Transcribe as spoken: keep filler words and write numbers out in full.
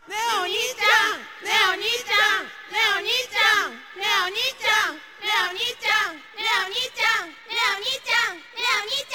ねえお兄ちゃん、ねえお兄ちゃん、ねえお兄ちゃん、ねえお兄ちゃん、ねえお兄ちゃん、ねえお兄ちゃん、ねえお兄ちゃん、ねえお兄ちゃん。